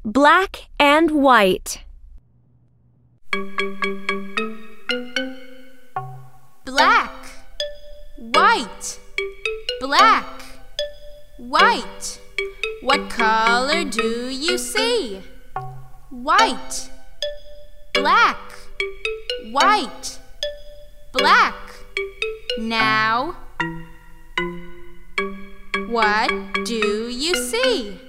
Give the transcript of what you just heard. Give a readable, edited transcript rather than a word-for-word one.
Black and white. Black, white, black, white. What color do you see? White, black, white, black. Now, what do you see?